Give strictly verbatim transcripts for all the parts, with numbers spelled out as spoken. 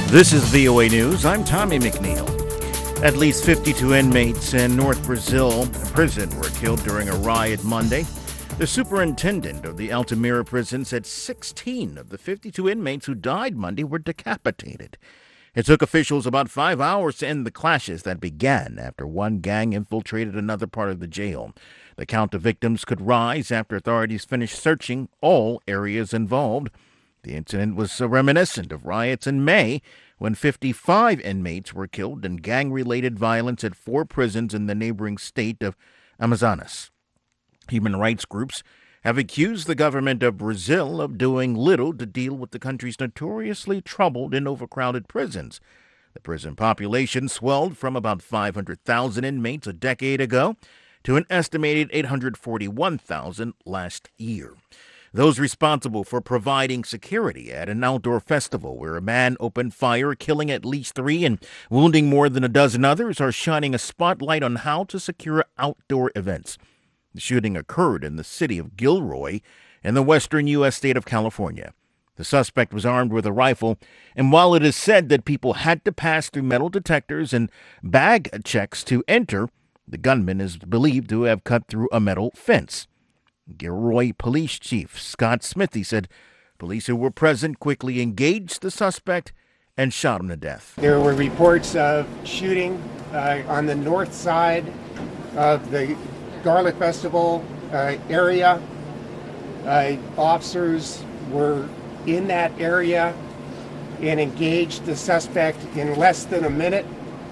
This is V O A News. I'm Tommy McNeil. At least fifty-two inmates in North Brazil prison were killed during a riot Monday. The superintendent of the Altamira prison said sixteen of the fifty-two inmates who died Monday were decapitated. It took officials about five hours to end the clashes that began after one gang infiltrated another part of the jail. The count of victims could rise after authorities finished searching all areas involved. The incident was reminiscent of riots in May when fifty-five inmates were killed in gang-related violence at four prisons in the neighboring state of Amazonas. Human rights groups have accused the government of Brazil of doing little to deal with the country's notoriously troubled and overcrowded prisons. The prison population swelled from about five hundred thousand inmates a decade ago to an estimated eight hundred forty-one thousand last year. Those responsible for providing security at an outdoor festival where a man opened fire, killing at least three and wounding more than a dozen others, are shining a spotlight on how to secure outdoor events. The shooting occurred in the city of Gilroy in the western U S state of California. The suspect was armed with a rifle, and while it is said that people had to pass through metal detectors and bag checks to enter, the gunman is believed to have cut through a metal fence. Gilroy Police Chief Scott Smithy said police who were present quickly engaged the suspect and shot him to death. There were reports of shooting uh, on the north side of the Garlic Festival uh, area. Uh, officers were in that area and engaged the suspect in less than a minute.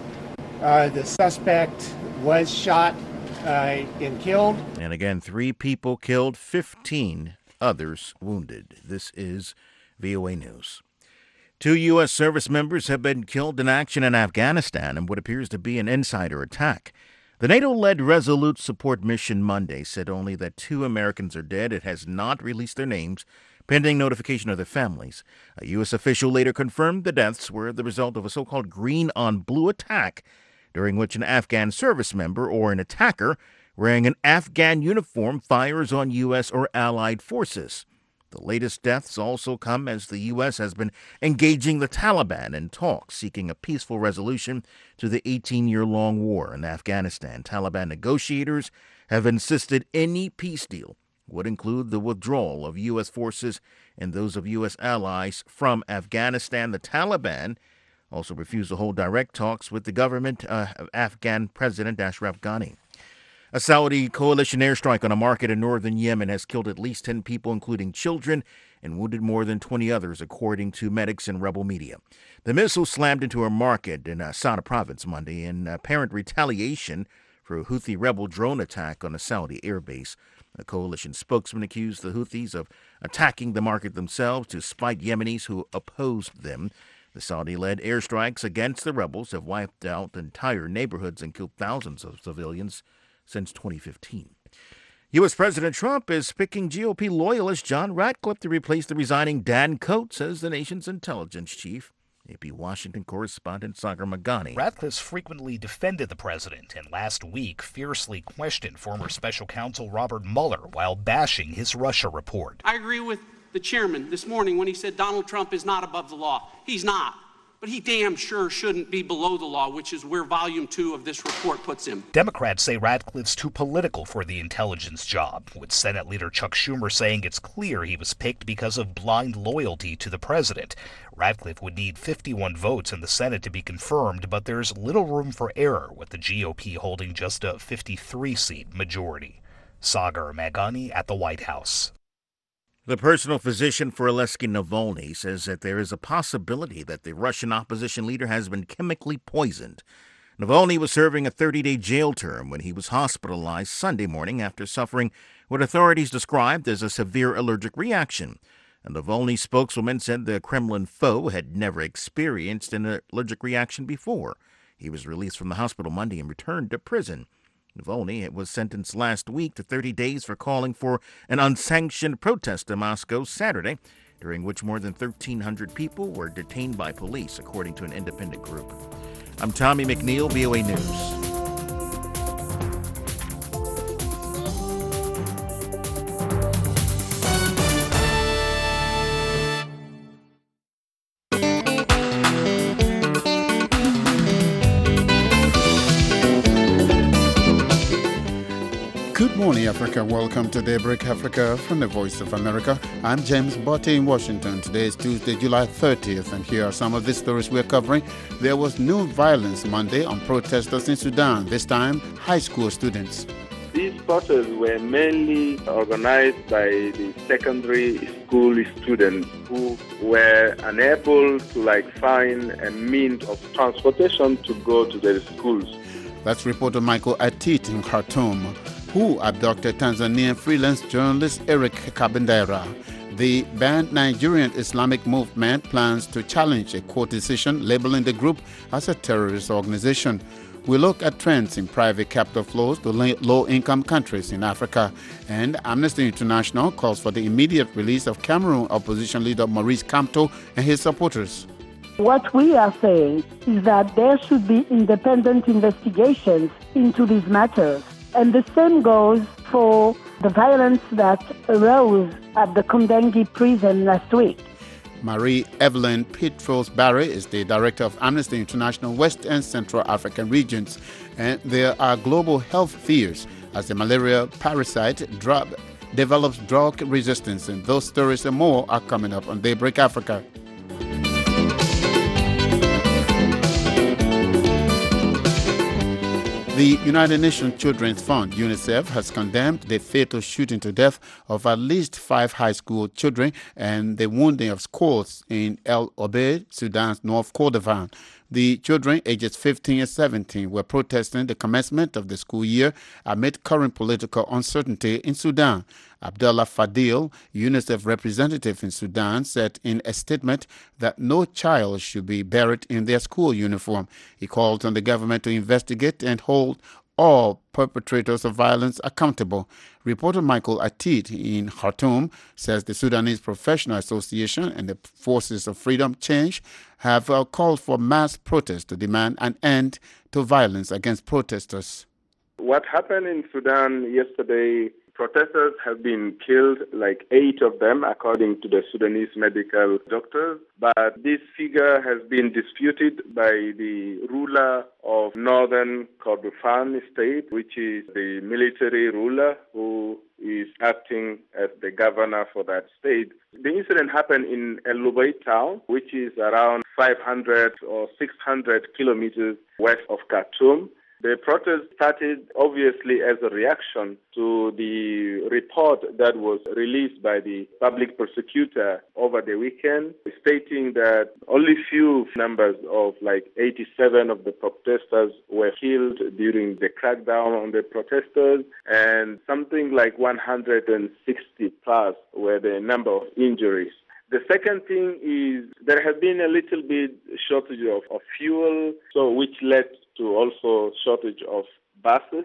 Uh, the suspect was shot Uh, and killed. And again, three people killed, fifteen others wounded. This is V O A News. Two U S service members have been killed in action in Afghanistan in what appears to be an insider attack. The NATO-led Resolute Support Mission Monday said only that two Americans are dead. It has not released their names, pending notification of their families. A U S official later confirmed the deaths were the result of a so-called green-on-blue attack, during which an Afghan service member or an attacker wearing an Afghan uniform fires on U S or allied forces. The latest deaths also come as the U S has been engaging the Taliban in talks seeking a peaceful resolution to the eighteen-year-long war in Afghanistan. Taliban negotiators have insisted any peace deal would include the withdrawal of U S forces and those of U S allies from Afghanistan. The Taliban also refused to hold direct talks with the government uh, of Afghan President Ashraf Ghani. A Saudi coalition airstrike on a market in northern Yemen has killed at least ten people, including children, and wounded more than twenty others, according to medics and rebel media. The missile slammed into a market in uh, Sana province Monday in apparent retaliation for a Houthi rebel drone attack on a Saudi airbase. A coalition spokesman accused the Houthis of attacking the market themselves to spite Yemenis who opposed them. The Saudi-led airstrikes against the rebels have wiped out entire neighborhoods and killed thousands of civilians since twenty fifteen. U S. President Trump is picking G O P loyalist John Ratcliffe to replace the resigning Dan Coats, says the nation's intelligence chief. A P Washington correspondent Sagar Magani. Ratcliffe frequently defended the president and last week fiercely questioned former special counsel Robert Mueller while bashing his Russia report. I agree with the chairman this morning when he said Donald Trump is not above the law. He's not. But he damn sure shouldn't be below the law, which is where volume two of this report puts him. Democrats say Ratcliffe's too political for the intelligence job, with Senate Leader Chuck Schumer saying it's clear he was picked because of blind loyalty to the president. Ratcliffe would need fifty-one votes in the Senate to be confirmed, but there's little room for error, with the G O P holding just a fifty-three seat majority. Sagar Magani at the White House. The personal physician for Alexei Navalny says that there is a possibility that the Russian opposition leader has been chemically poisoned. Navalny was serving a thirty-day jail term when he was hospitalized Sunday morning after suffering what authorities described as a severe allergic reaction. A Navalny spokeswoman said the Kremlin foe had never experienced an allergic reaction before. He was released from the hospital Monday and returned to prison. Navalny was sentenced last week to thirty days for calling for an unsanctioned protest in Moscow Saturday, during which more than thirteen hundred people were detained by police, according to an independent group. I'm Tommy McNeil, V O A News. Morning, Africa. Welcome to Daybreak Africa from the Voice of America. I'm James Botte in Washington. Today is Tuesday, July thirtieth, and here are some of the stories we're covering. There was new violence Monday on protesters in Sudan, this time high school students. These protests were mainly organized by the secondary school students who were unable to like find a means of transportation to go to their schools. That's reporter Michael Atit in Khartoum, who abducted Tanzanian freelance journalist Eric Kabendera. The banned Nigerian Islamic movement plans to challenge a court decision labeling the group as a terrorist organization. We look at trends in private capital flows to low-income countries in Africa. And Amnesty International calls for the immediate release of Cameroon opposition leader Maurice Kamto and his supporters. What we are saying is that there should be independent investigations into these matters. And the same goes for the violence that arose at the Kondengi prison last week. Marie Evelyn Petros Barry is the director of Amnesty International West and Central African regions. And there are global health fears as the malaria parasite drug develops drug resistance. And those stories and more are coming up on Daybreak Africa. The United Nations Children's Fund, UNICEF, has condemned the fatal shooting to death of at least five high school children and the wounding of scores in El Obeid, Sudan's North Kordofan. The children, ages fifteen and seventeen, were protesting the commencement of the school year amid current political uncertainty in Sudan. Abdullah Fadil, UNICEF representative in Sudan, said in a statement that no child should be buried in their school uniform. He called on the government to investigate and hold all perpetrators of violence accountable. Reporter Michael Atit in Khartoum says the Sudanese Professional Association and the Forces of Freedom Change have uh, called for mass protests to demand an end to violence against protesters. What happened in Sudan yesterday, protesters have been killed, like eight of them, according to the Sudanese medical doctors. But this figure has been disputed by the ruler of northern Kordofan state, which is the military ruler who is acting as the governor for that state. The incident happened in El Obeid town, which is around five hundred or six hundred kilometers west of Khartoum. The protest started obviously as a reaction to the report that was released by the public prosecutor over the weekend, stating that only few numbers of like eighty-seven of the protesters were killed during the crackdown on the protesters, and something like one hundred sixty plus were the number of injuries. The second thing is there has been a little bit shortage of, of fuel, so which led to also shortage of buses.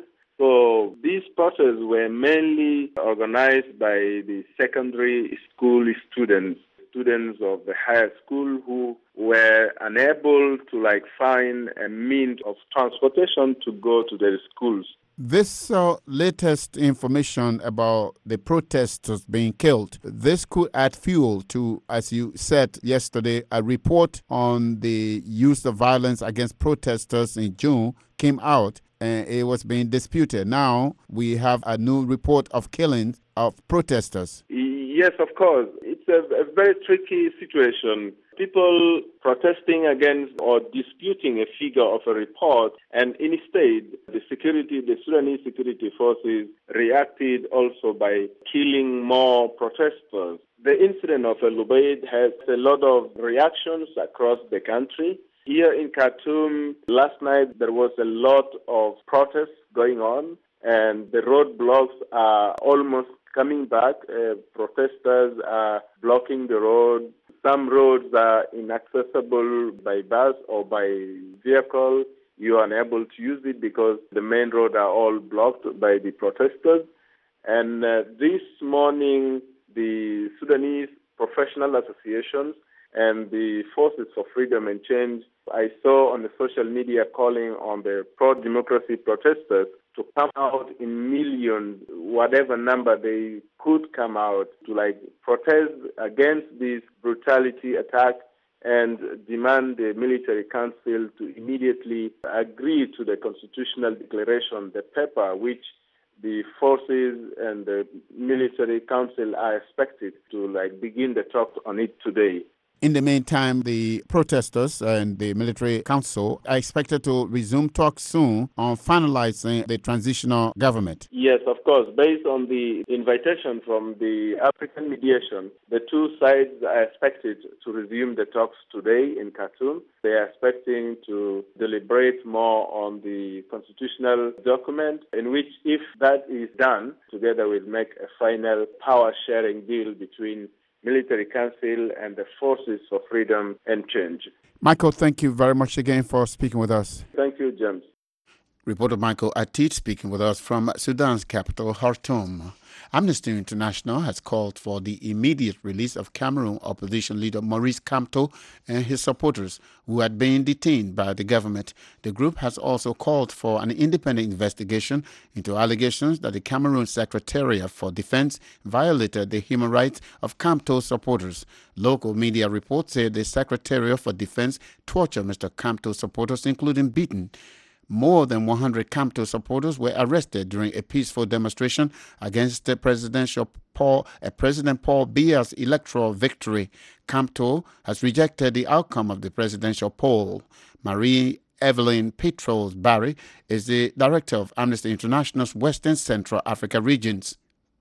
So these protests were mainly organized by the secondary school students, students of the higher school who were unable to like find a means of transportation to go to their schools. This uh, latest information about the protesters being killed, this could add fuel to, as you said yesterday, a report on the use of violence against protesters in June came out and it was being disputed. Now we have a new report of killings of protesters. Yes, of course. It's a, a very tricky situation. People protesting against or disputing a figure of a report, and instead the security, the Sudanese security forces reacted also by killing more protesters. The incident of El Obeid has a lot of reactions across the country. Here in Khartoum, last night there was a lot of protests going on, and the roadblocks are almost coming back. Uh, protesters are blocking the road. Some roads are inaccessible by bus or by vehicle. You are unable to use it because the main roads are all blocked by the protesters. And uh, this morning, the Sudanese professional associations and the Forces for Freedom and Change, I saw on the social media calling on the pro-democracy protesters to come out in millions, whatever number they could come out, to like protest against this brutality attack and demand the military council to immediately agree to the constitutional declaration, the paper which the forces and the military council are expected to like begin the talks on it today. In the meantime, the protesters and the military council are expected to resume talks soon on finalizing the transitional government. Yes, of course. Based on the invitation from the African mediation, the two sides are expected to resume the talks today in Khartoum. They are expecting to deliberate more on the constitutional document, in which, if that is done, together will make a final power-sharing deal between military council and the forces for freedom and change. Michael, thank you very much again for speaking with us. Thank you, James. Reporter Michael Atit speaking with us from Sudan's capital, Khartoum. Amnesty International has called for the immediate release of Cameroon opposition leader Maurice Kamto and his supporters who had been detained by the government. The group has also called for an independent investigation into allegations that the Cameroon Secretariat for Defense violated the human rights of Kamto's supporters. Local media reports say the Secretariat for Defense tortured Mister Kamto's supporters, including beating. More than one hundred Kamto supporters were arrested during a peaceful demonstration against the presidential Paul, uh, President Paul Biya's electoral victory. Kamto has rejected the outcome of the presidential poll. Marie Evelyn Petros Barry is the director of Amnesty International's Western Central Africa regions.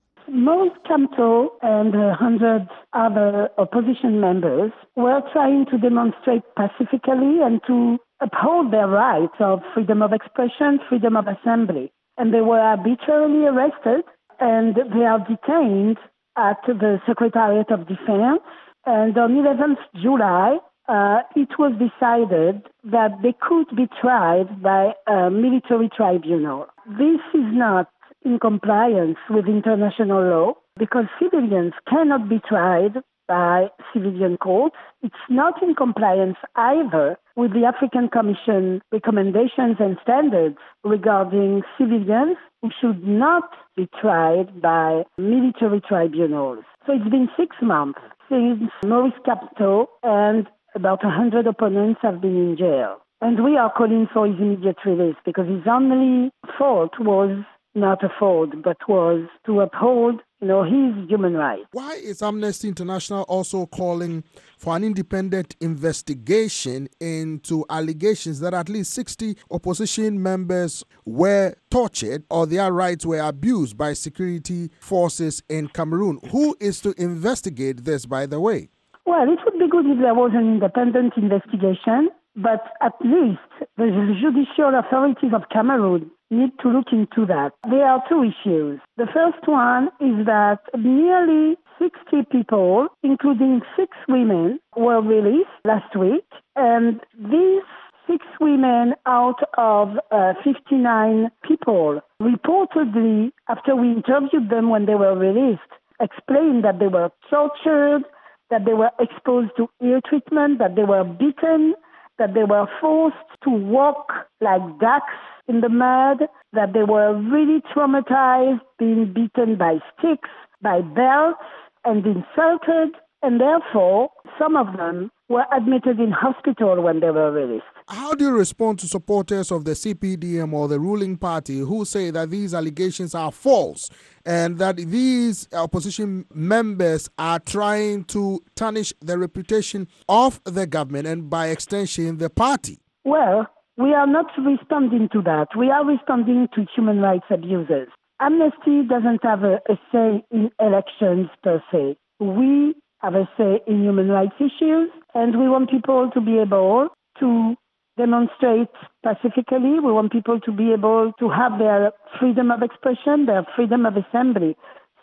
Most Kamto and a hundred other opposition members were trying to demonstrate pacifically and to uphold their rights of freedom of expression, freedom of assembly. And they were arbitrarily arrested and they are detained at the Secretariat of Defense. And on eleventh of July, uh, it was decided that they could be tried by a military tribunal. This is not in compliance with international law because civilians cannot be tried by civilian courts. It's not in compliance either with the African Commission recommendations and standards regarding civilians who should not be tried by military tribunals. So it's been six months since Maurice Kamto and about one hundred opponents have been in jail. And we are calling for his immediate release because his only fault was not a fault, but was to uphold, you know, his human rights. Why is Amnesty International also calling for an independent investigation into allegations that at least sixty opposition members were tortured or their rights were abused by security forces in Cameroon? Who is to investigate this, by the way? Well, it would be good if there was an independent investigation, but at least the judicial authorities of Cameroon need to look into that. There are two issues. The first one is that nearly sixty people, including six women, were released last week. And these six women out of uh, fifty-nine people reportedly, after we interviewed them when they were released, explained that they were tortured, that they were exposed to ill treatment, that they were beaten, that they were forced to walk like ducks in the mud, that they were really traumatized, being beaten by sticks, by belts, and insulted, and therefore some of them were admitted in hospital when they were released. How do you respond to supporters of the C P D M or the ruling party who say that these allegations are false and that these opposition members are trying to tarnish the reputation of the government and by extension the party? Well, we are not responding to that. We are responding to human rights abuses. Amnesty doesn't have a, a say in elections per se. We have a say in human rights issues, and we want people to be able to demonstrate pacifically. We want people to be able to have their freedom of expression, their freedom of assembly.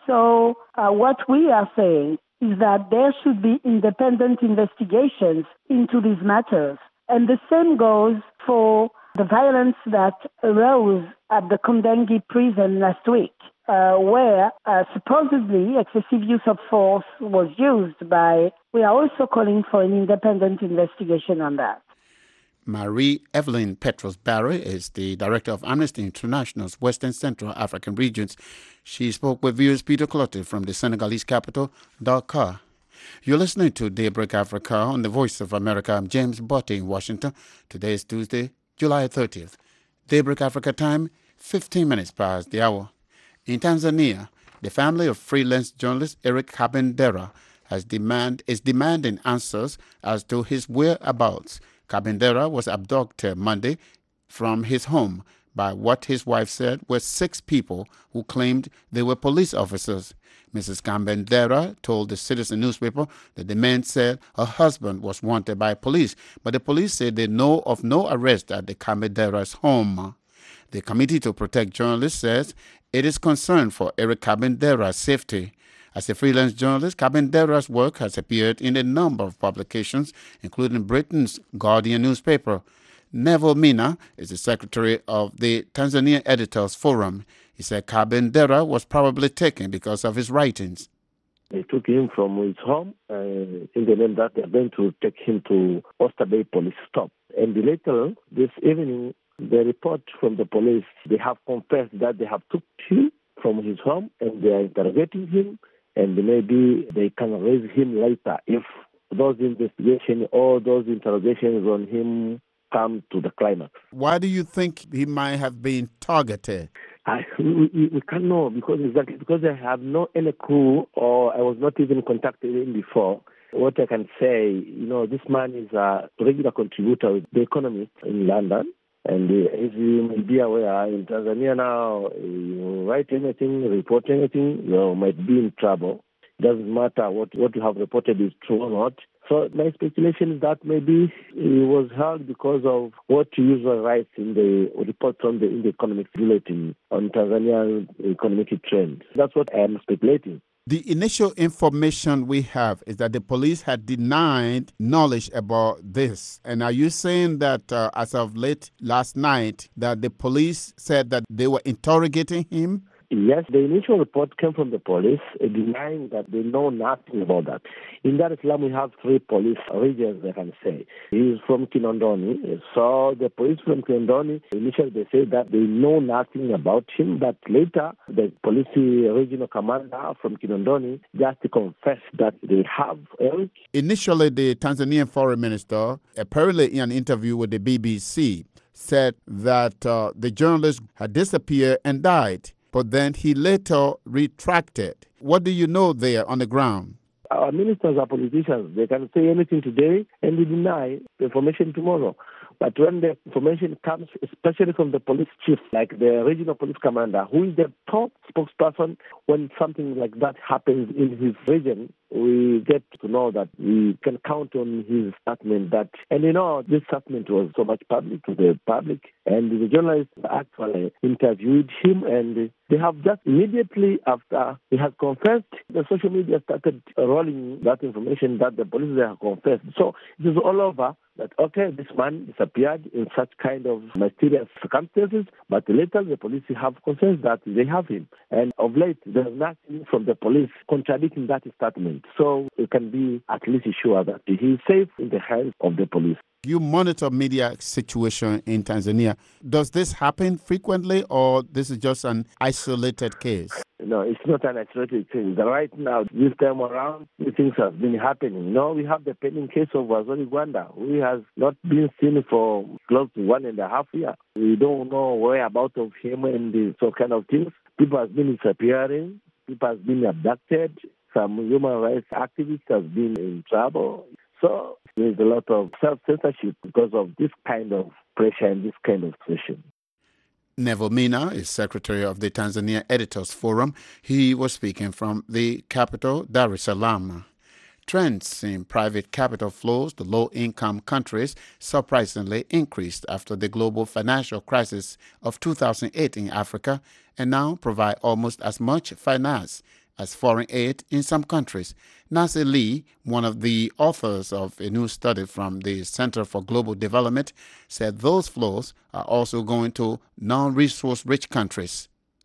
So uh, what we are saying is that there should be independent investigations into these matters. And the same goes for the violence that arose at the Kondengi prison last week, uh, where uh, supposedly excessive use of force was used by. We are also calling for an independent investigation on that. Marie Evelyn Petros Barry is the director of Amnesty International's Western Central African regions. She spoke with viewers Peter Clotet from the Senegalese capital, Dakar. You're listening to Daybreak Africa on the Voice of America. I'm James Botte in Washington. Today is Tuesday, July thirtieth. Daybreak Africa time, fifteen minutes past the hour. In Tanzania, the family of freelance journalist Eric Kabendera has demand, is demanding answers as to his whereabouts. Kabendera was abducted Monday from his home by what his wife said were six people who claimed they were police officers. Missus Kabendera told the Citizen newspaper that the men said her husband was wanted by police, but the police said they know of no arrest at the Kabendera's home. The Committee to Protect Journalists says it is concerned for Eric Kabendera's safety. As a freelance journalist, Kabendera's work has appeared in a number of publications, including Britain's Guardian newspaper. Neville Mina is the secretary of the Tanzania Editors Forum. He said Kabendera was probably taken because of his writings. They took him from his home uh, in the name that they're going to take him to Oysterbay police stop. And later, this evening, the report from the police, they have confessed that they have took him from his home and they are interrogating him, and maybe they can raise him later if those investigations or those interrogations on him come to the climax. Why do you think he might have been targeted? I, we, we can't know because exactly because I have no any clue, or I was not even contacted him before. What I can say, you know, this man is a regular contributor with The Economist in London. And uh, as you may be aware, in Tanzania now, you write anything, report anything, you might be in trouble. It doesn't matter what, what you have reported is true or not. So my speculation is that maybe he was held because of what he usually writes in the report from the, in the Economic Bulletin on Tanzanian economic trend. That's what I am speculating. The initial information we have is that the police had denied knowledge about this. And are you saying that uh, as of late last night, that the police said that they were interrogating him? Yes, the initial report came from the police uh, denying that they know nothing about that. In Dar es Salaam, we have three police regions, I can say. He is from Kinondoni. So the police from Kinondoni, initially they said that they know nothing about him, but later the police regional commander from Kinondoni just confessed that they have Eric. Initially, the Tanzanian foreign minister, apparently in an interview with the B B C, said that uh, the journalist had disappeared and died. But then he later retracted. What do you know there on the ground? Our ministers are politicians. They can say anything today and they deny the information tomorrow. But when the information comes, especially from the police chief, like the regional police commander, who is the top spokesperson when something like that happens in his region, we get to know that we can count on his statement that, and you know, this statement was so much public to the public, and the journalists actually interviewed him, and they have just immediately after he has confessed, the social media started rolling that information that the police have confessed. So it is all over that, okay, this man disappeared in such kind of mysterious circumstances, but later the police have confessed that they have him. And of late, there's nothing from the police contradicting that statement. So we can be at least sure that he is safe in the hands of the police. You monitor media situation in Tanzania. Does this happen frequently, or this is just an isolated case? No, it's not an isolated case. Right now, this time around, these things have been happening. No, we have the pending case of Wazori Gwanda, who has not been seen for close to one and a half year. We don't know whereabouts of him and so kind of things. People have been disappearing. People have been abducted. Some human rights activists have been in trouble. So there's a lot of self-censorship because of this kind of pressure and this kind of situation. Neville Mina is secretary of the Tanzania Editors Forum. He was speaking from the capital, Dar es Salaam. Trends in private capital flows to low-income countries surprisingly increased after the global financial crisis of two thousand eight in Africa and now provide almost as much finance as foreign aid in some countries. Nasir Lee, one of the authors of a new study from the Center for Global Development, said those flows are also going to non-resource rich countries.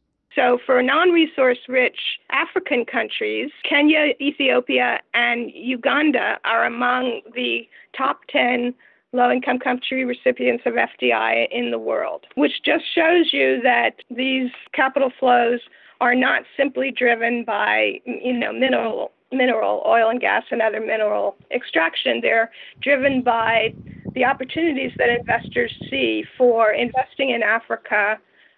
So for non-resource rich African countries, Kenya, Ethiopia, and Uganda are among the top ten low-income country recipients of F D I in the world, which just shows you that these capital flows are not simply driven by, you know, mineral, mineral, oil and gas and other mineral extraction. They're driven by the opportunities that investors see for investing in Africa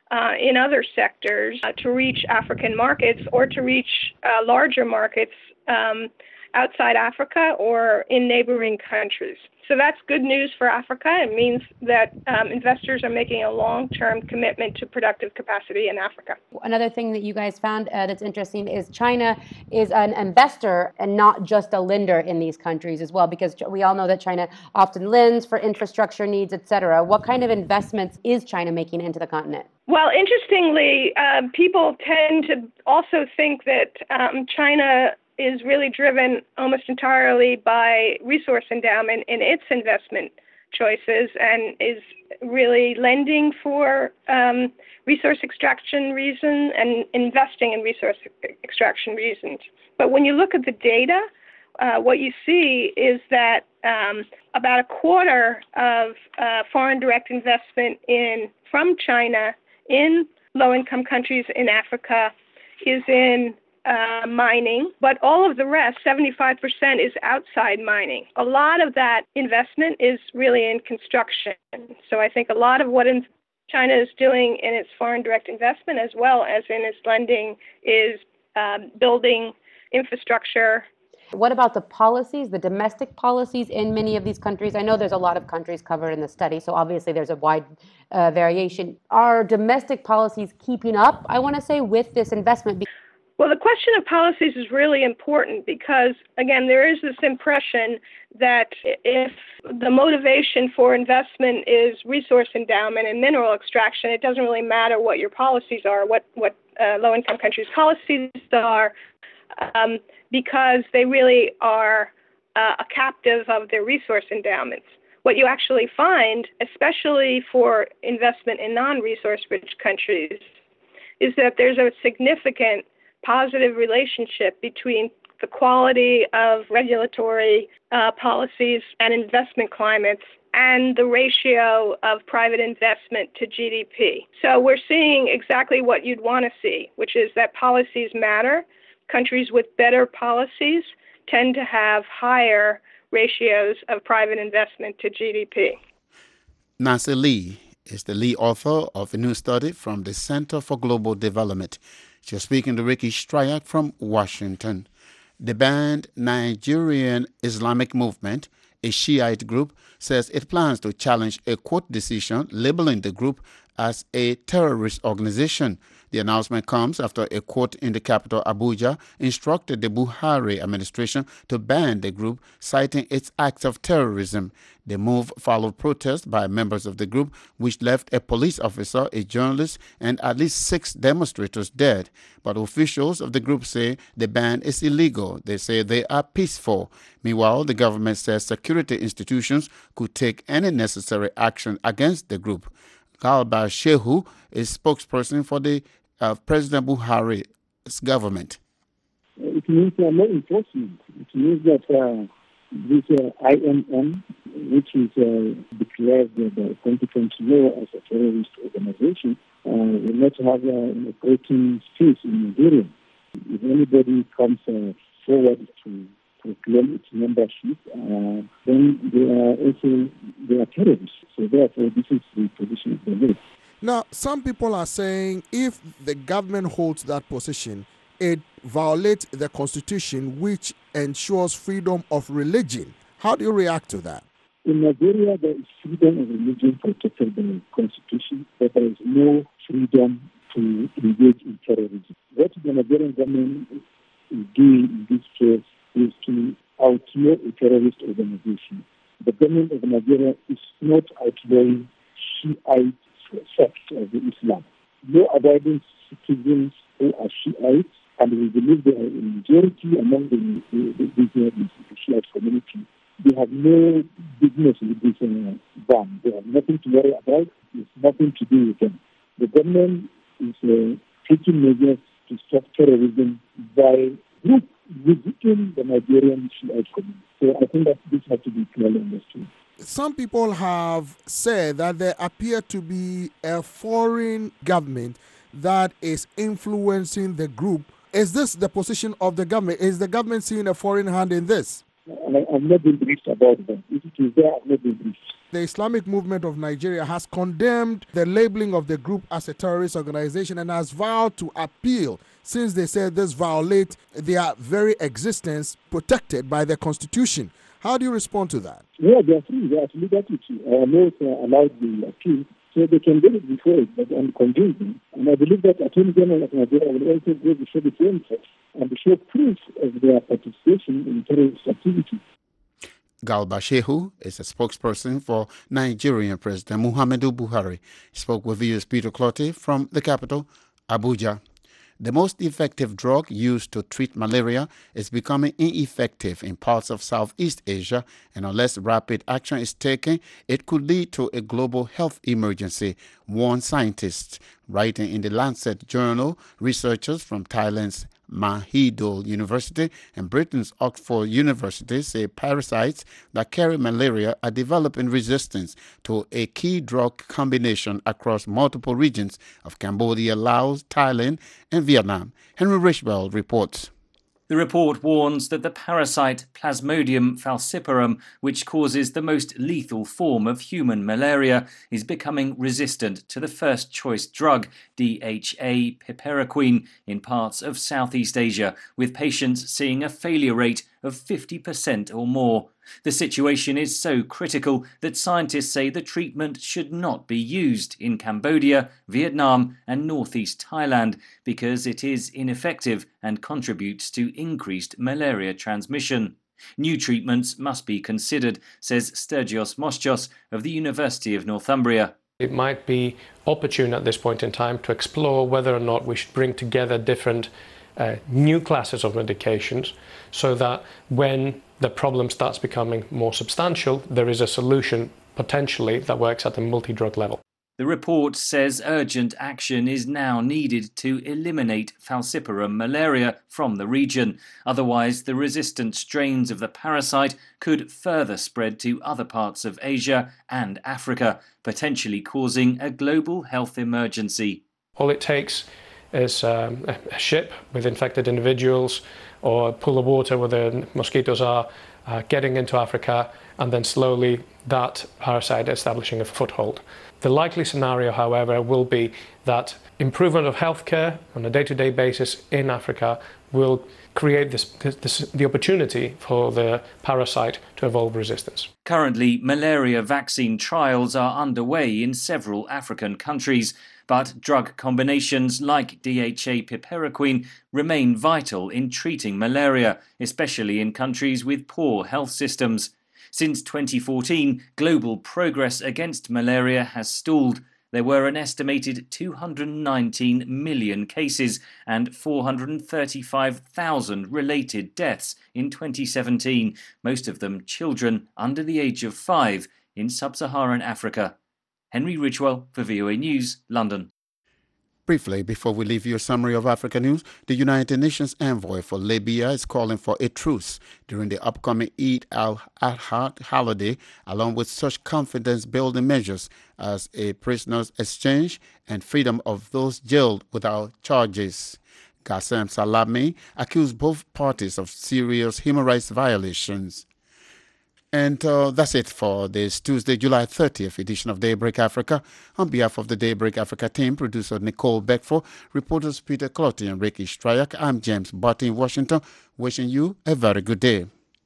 uh, in other sectors uh, to reach African markets or to reach uh, larger markets um, outside Africa or in neighboring countries. So that's good news for Africa. It means that um, investors are making a long-term commitment to productive capacity in Africa. Another thing that you guys found uh, that's interesting is China is an investor and not just a lender in these countries as well, because we all know that China often lends for infrastructure needs, et cetera. What kind of investments is China making into the continent? Well, interestingly, uh, people tend to also think that um, China is really driven almost entirely by resource endowment in its investment choices and is really lending for um, resource extraction reasons and investing in resource extraction reasons. But when you look at the data, uh, what you see is that um, about a quarter of uh, foreign direct investment in from China in low-income countries in Africa is in Uh, mining, but all of the rest, seventy-five percent, is outside mining. A lot of that investment is really in construction. So I think a lot of what in China is doing in its foreign direct investment as well as in its lending is um, building infrastructure. What about the policies, the domestic policies in many of these countries? I know there's a lot of countries covered in the study, so obviously there's a wide uh, variation. Are domestic policies keeping up, I want to say, with this investment? Well, the question of policies is really important because, again, there is this impression that if the motivation for investment is resource endowment and mineral extraction, it doesn't really matter what your policies are, what, what uh, low-income countries' policies are, um, because they really are uh, a captive of their resource endowments. What you actually find, especially for investment in non-resource rich countries, is that there's a significant positive relationship between the quality of regulatory uh, policies and investment climates and the ratio of private investment to G D P. So we're seeing exactly what you'd want to see, which is that policies matter. Countries with better policies tend to have higher ratios of private investment to G D P. Nancy Lee is the lead author of a new study from the Center for Global Development. She's speaking to Ricky Stryak from Washington. The banned Nigerian Islamic Movement, a Shiite group, says it plans to challenge a court decision labeling the group as a terrorist organization. The announcement comes after a court in the capital, Abuja, instructed the Buhari administration to ban the group, citing its acts of terrorism. The move followed protests by members of the group, which left a police officer, a journalist, and at least six demonstrators dead. But officials of the group say the ban is illegal. They say they are peaceful. Meanwhile, the government says security institutions could take any necessary action against the group. Galba Shehu is spokesperson for the uh, President Buhari's government. It means uh, law enforcement. It means that uh, this uh, I M M, which is uh, declared by the competent law as a terrorist organization, uh, will not have uh, an operating space in Nigeria. If anybody comes uh, forward to proclaim its membership, uh, then they are also they are terrorists. So therefore, this is the position of the law. Now, some people are saying if the government holds that position, it violates the Constitution, which ensures freedom of religion. How do you react to that? In Nigeria, there is freedom of religion protected by the Constitution, but there is no freedom to engage in terrorism. What the Nigerian government is doing in this case is to outlaw a terrorist organization. The government of Nigeria is not outlawing Shiite sects of Islam. Law-abiding citizens who are Shiites, and we believe they are a majority among the, the, the, the, the Shiite community, they have no business with this uh, ban. They have nothing to worry about. It's nothing to do with them. The government is uh, taking measures to stop terrorism by group visiting the Nigerian Shiite community. So I think that this has to be clearly understood. Some people have said that there appear to be a foreign government that is influencing the group. Is this the position of the government? Is the government seeing a foreign hand in this? I, I've not been briefed about them. If it is there, I've not been briefed. The Islamic Movement of Nigeria has condemned the labeling of the group as a terrorist organization and has vowed to appeal, since they said this violates their very existence protected by their constitution. How do you respond to that? Yeah, they are free. They are at liberty to uh, not uh, allowed the appeal, so they can get it before it, but I'm convinced. And I believe that Attorney General of Nigeria will also go before the same court and show proof of their participation in terrorist activity. Galba Shehu is a spokesperson for Nigerian President Muhammadu Buhari. He spoke with V O's Peter Clottey from the capital, Abuja. The most effective drug used to treat malaria is becoming ineffective in parts of Southeast Asia, and unless rapid action is taken, it could lead to a global health emergency, warn scientists. Writing in the Lancet journal, researchers from Thailand's Mahidol University and Britain's Oxford University say parasites that carry malaria are developing resistance to a key drug combination across multiple regions of Cambodia, Laos, Thailand, and Vietnam. Henry Richwell reports. The report warns that the parasite Plasmodium falciparum, which causes the most lethal form of human malaria, is becoming resistant to the first-choice drug, D H A piperacquine, in parts of Southeast Asia, with patients seeing a failure rate of fifty percent or more. The situation is so critical that scientists say the treatment should not be used in Cambodia, Vietnam and northeast Thailand because it is ineffective and contributes to increased malaria transmission. New treatments must be considered, says Sturgios Moschos of the University of Northumbria. It might be opportune at this point in time to explore whether or not we should bring together different uh, new classes of medications so that when the problem starts becoming more substantial, there is a solution potentially that works at the multi-drug level. The report says urgent action is now needed to eliminate falciparum malaria from the region. Otherwise, the resistant strains of the parasite could further spread to other parts of Asia and Africa, potentially causing a global health emergency. All it takes is um, a ship with infected individuals or a pool of water where the mosquitoes are uh, getting into Africa, and then slowly that parasite establishing a foothold. The likely scenario, however, will be that improvement of healthcare on a day-to-day basis in Africa will create this, this, the opportunity for the parasite to evolve resistance. Currently, malaria vaccine trials are underway in several African countries, but drug combinations like D H A piperacquine remain vital in treating malaria, especially in countries with poor health systems. Since twenty fourteen, global progress against malaria has stalled. There were an estimated two hundred nineteen million cases and four hundred thirty-five thousand related deaths in twenty seventeen, most of them children under the age of five in sub-Saharan Africa. Henry Ridgewell for V O A News, London. Briefly, before we leave you a summary of Africa news, the United Nations envoy for Libya is calling for a truce during the upcoming Eid al-Adha holiday, along with such confidence-building measures as a prisoners exchange and freedom of those jailed without charges. Qassem Salami accused both parties of serious human rights violations. And uh, that's it for this Tuesday, July thirtieth edition of Daybreak Africa. On behalf of the Daybreak Africa team, producer Nicole Beckford, reporters Peter Clottey and Ricky Stryak, I'm James Butt in Washington, wishing you a very good day.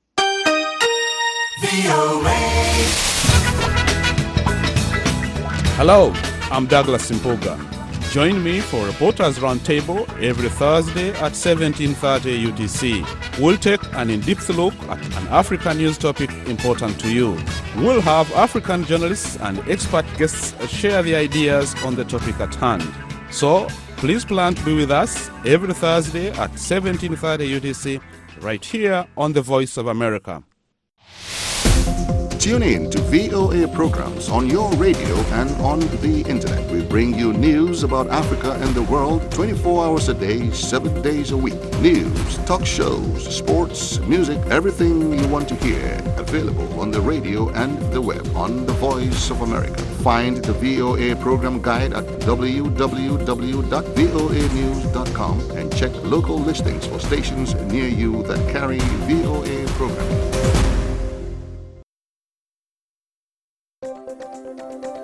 Hello, I'm Douglas Simpoga. Join me for Reporters Roundtable every Thursday at seventeen thirty U T C. We'll take an in-depth look at an African news topic important to you. We'll have African journalists and expert guests share their ideas on the topic at hand. So, please plan to be with us every Thursday at seventeen thirty U T C, right here on The Voice of America. Tune in to V O A programs on your radio and on the internet. We bring you news about Africa and the world twenty-four hours a day, seven days a week. News, talk shows, sports, music, everything you want to hear. Available on the radio and the web on The Voice of America. Find the V O A program guide at w w w dot v o a news dot com and check local listings for stations near you that carry V O A programming. News.